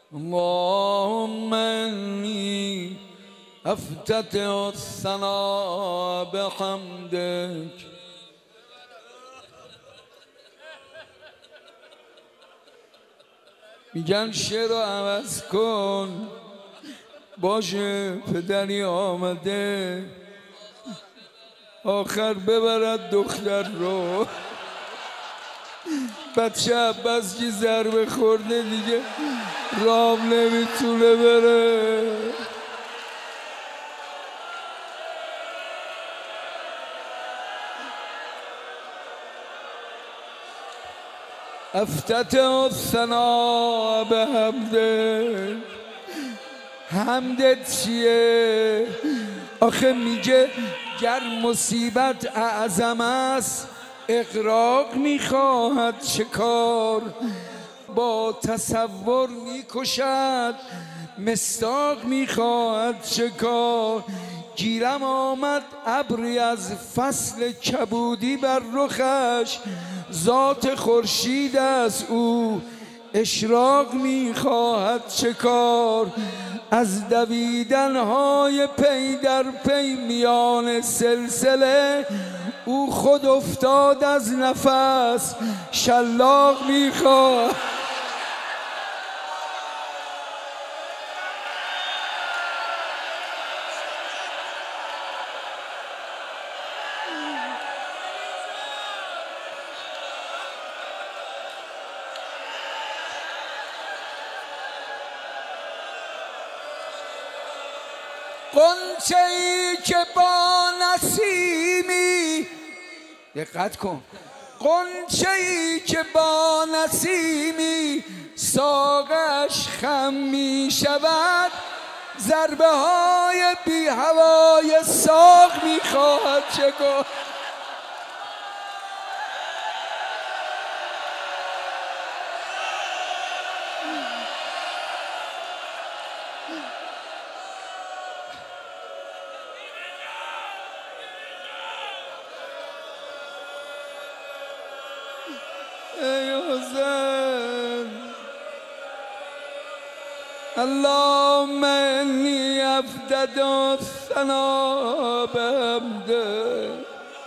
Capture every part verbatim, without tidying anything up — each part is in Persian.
اللهم إني أفتتح الثناء بحمدك میگن شعر رو عوض کن. باشه پدری آمده آخر ببرد دختر رو. بچه عباس که ضربه خورده دیگه رام نمیتونه بره. افتتح الثناء بحمدک. حمدت چیه؟ آخه میگه گر مصیبت اعظم است اغراق میخواهد شکار، با تصور میکشد مصداق میخواهد شکار. گیرم آمد ابری از فصل کبودی بر رخش، ذات خورشید از او اشراق میخواهد شکار. از دویدنهای پی در پی میان سلسله او خود افتاد از نفس شلاق میخواد. غنچه ای که با نسیمی، دقت کن، غنچه ای که با نسیمی ساقش خم می شود، ضربه های بی هوای ساق می خواهد چکار. ای حسین اللهم انی افتتح الثناء بحمدک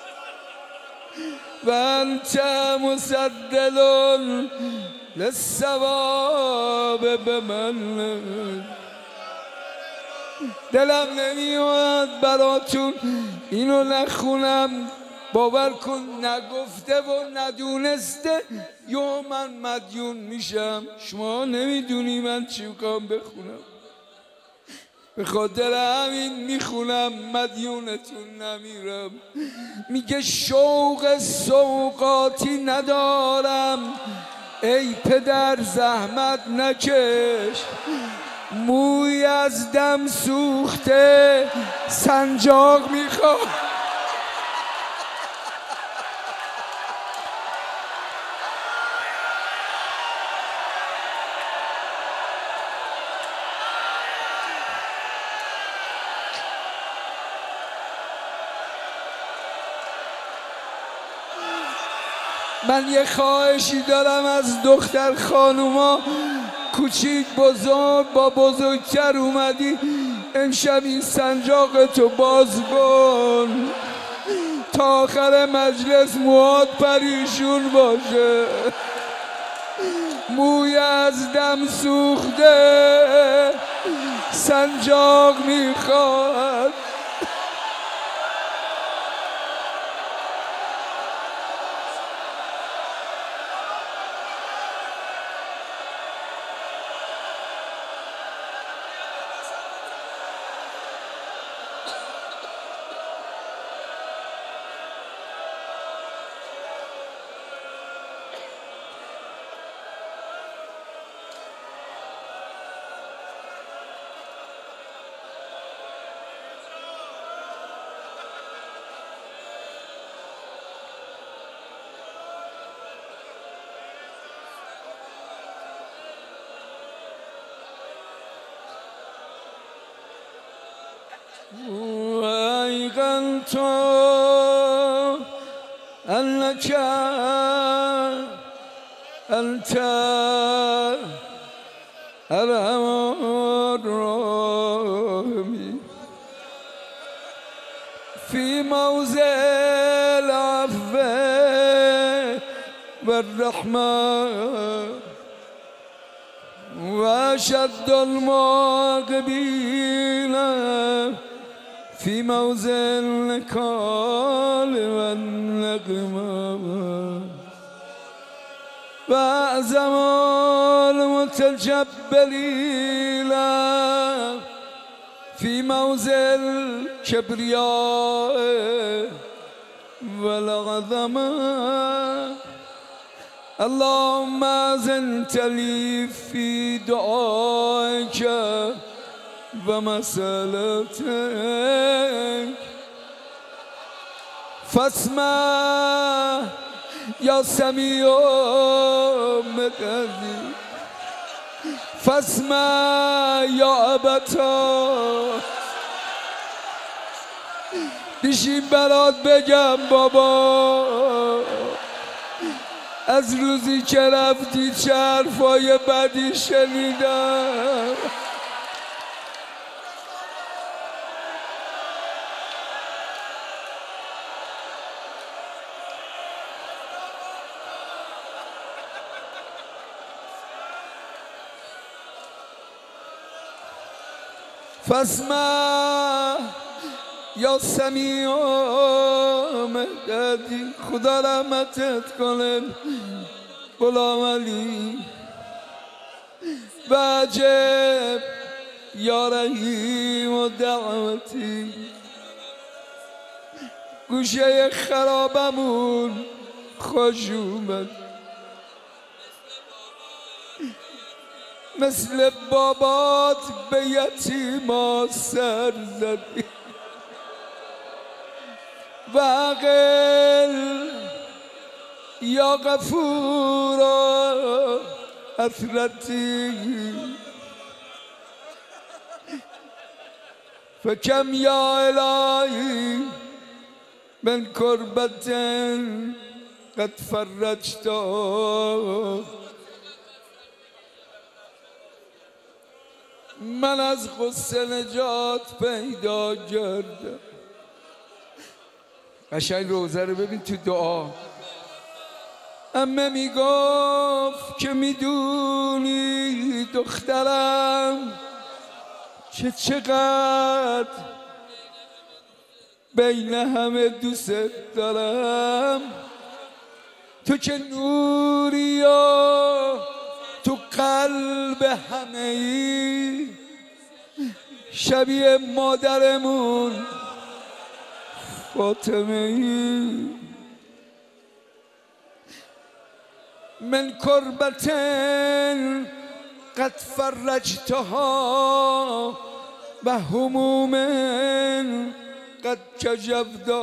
و انت مسدد للثواب بمنک. دلم نمیاد براتون اینو نخونم، باور کن نگفته و ندونسته یا من مدیون میشم. شما نمیدونی من چی میخوام بخونم، به خاطر همین میخونم مدیونتون نمیرم. میگه شوق سوقاتی ندارم ای پدر زحمت نکش، موی از دم سوخته سنجاق میخوام. من یه خواهشی دارم از دختر خانوما، کوچیک بزرگ با بزرگتر اومدی امشب این سنجاق تو باز کن تا آخر مجلس موهات پریشون باشه. موی از دم سوخته سنجاق میخواد. وأيقنت أنك أنت ارحم الراحمین فی موضع العفو والرحمة وأشد المعاقبين في موضع النكال والنقمة وأعظم المتجبرين في موضع الكبرياء والعظمة اللهم أذنت لي في دعائك ومسألتك فاسمع يا سميع مقدر فاسمع يا أبتا بشین برات بگم بابا از روزی که رفتی چه حرفای بدی شنیدم فاسمع یا سمیع مددی خدا رحمتت کنه غلام علی و عجب یا رحیم و دعوتی گوشه خرابمون خوش اومد مثل بابات به یتیما سر زدی و عقل یا غفورا اثرتی فکم یا الهی من کربت قد فرجتا من از غصه نجات پیدا کردم قشنگ روزه رو ببین تو دعا امه میگفت که میدونی دخترم که چقدر بین همه دوست دارم تو که نوری و تو قلب همه ای شبیه مادرمون فاطمه ای من کربت قد فرجتها و هموم قد کجبتا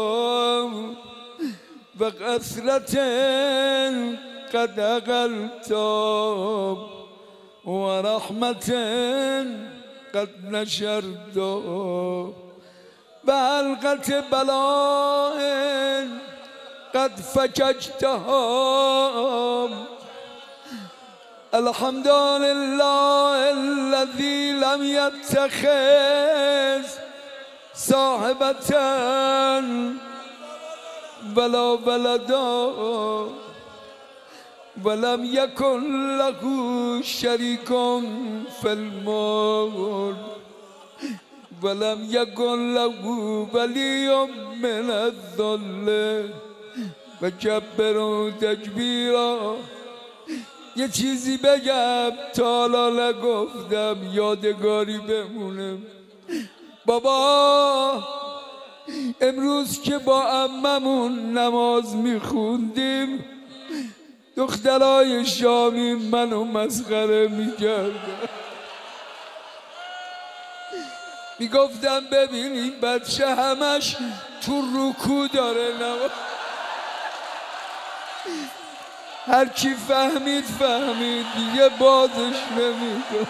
و قسرت قد اقلتا و رحمت قد نشرتا و حلقت بلاء قد فککتها الحمد لله الذي لم يتخذ صاحبة ولا ولدا ولم يكن له شريك في الملك ولم يكن له ولي من الذل وكبره تکبیرا. یه چیزی بگم تا حالا نگفتم یادگاری بمونه. بابا امروز که با عممون نماز میخوندیم دخترای شامی منو مسخره میکردن، میگفتم ببین این بچه همش تو رکوع داره نماز. هر کی فهمید فهمید دیگه بازش نمیکنه.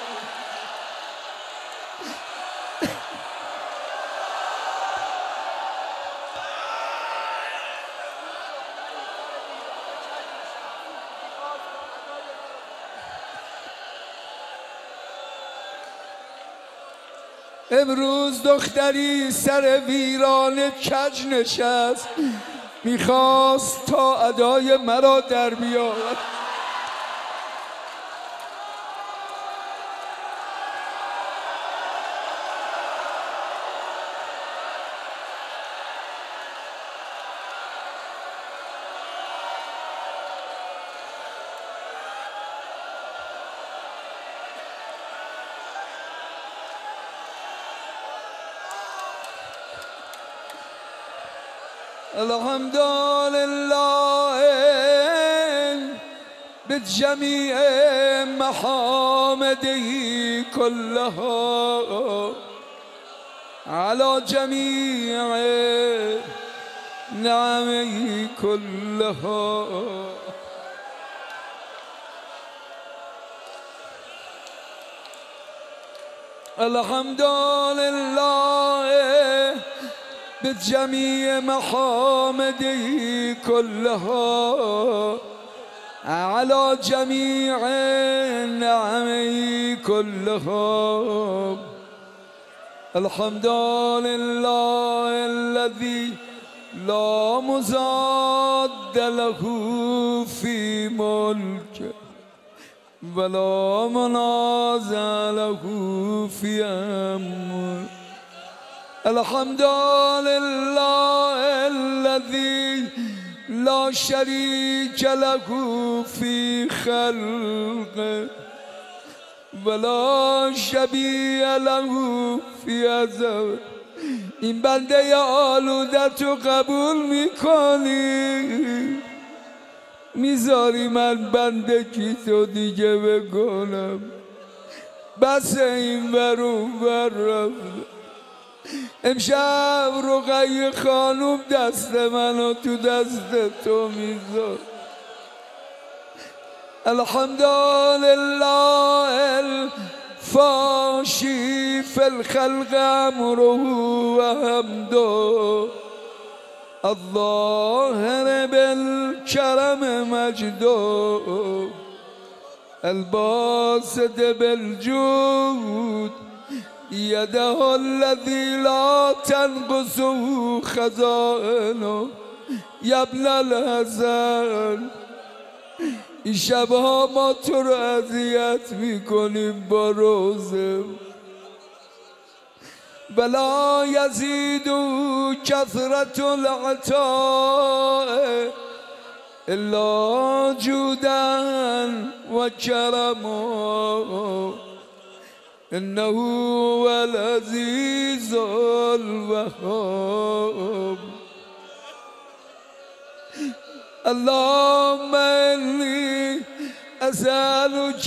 امروز دختری سر ویران کج نشست، میخواست تا ادای مرا در بیاورد. الحمد لله بجميع محامده كلها على جميع نعمه كلها. الحمد لله بجميع محامده كلها على جميع نعمه كلها. الحمد لله الذي لا مضاد له في ملكه ولا منازع له في امره. الحمد لله الذي لا شريك له في خلقه ولا شبیه له فی عذابه. این بنده آلودت رو قبول میکنی؟ میذاری من بنده کی تو دیگه بکنم؟ بس این ور اون ور رفت. امشب رقیه خانوم دست منو تو دست تو میذار. الحمد لله الفاشي في الخلق امره وحمده الظاهر بالكرم مجده الباسط بالجود يده الذي لا تنقصه خزائنه يا ابن الحسن. این شبها ما تو رو اذیت میکنیم با روزه. بلا یزید کثرت العطاء الا جودا و کرما انه هو العزیز الوهاب. اللهم إني أسألك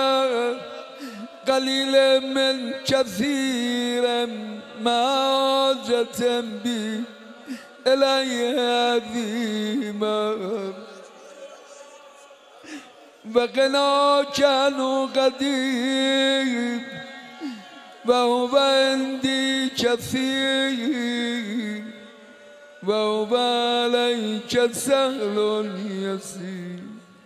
قليلا من كثيرا ما جت بي إلي عظيما وقناك عنه قديم وهو عندي كثير وهو عليك سهل يسير.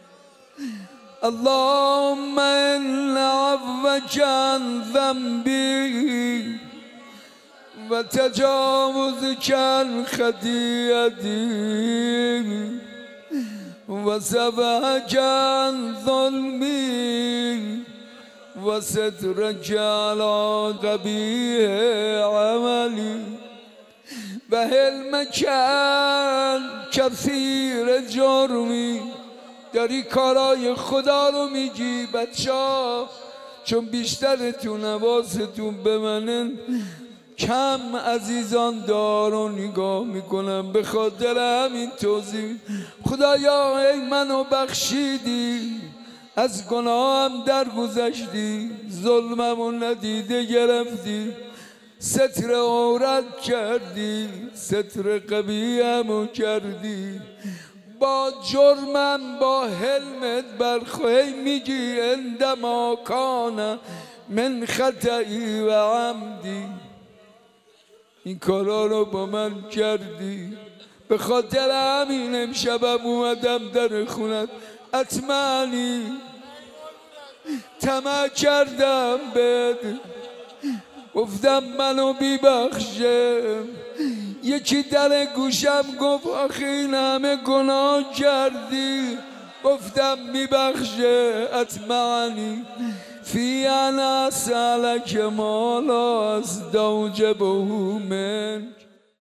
اللهم إن عفوك عن ذنبي وتجاوزك عن خطيئتي وسبحك عن ظلمي وسترك على قبيح عملي و حلمک کثیر جرمی. داری کارای خدا رو میگی بچه ها، چون بیشترتون حواستون به منن کم عزیزان دارو نگاه میکنم. به خاطر همین توضیح خدایا ای منو بخشیدی، از گناهم درگذشتی، ظلممو ندیده گرفتی، ستر عورت کردی، ستر قبیحمو کردی. با جرمم با حلمت برخوهی میگی عندما کان من خطئی و عمدی. این کارا رو با من کردی. به خاطر همین امشبم اومدم در خونت اطمعنی طمع کردم بهت. گفتم منو بیبخشه. یکی در گوشم گفت آخه این همه گناه کردی. گفتم میبخشه اطمعنی فی ان اسألک ما لا استوجبه منک.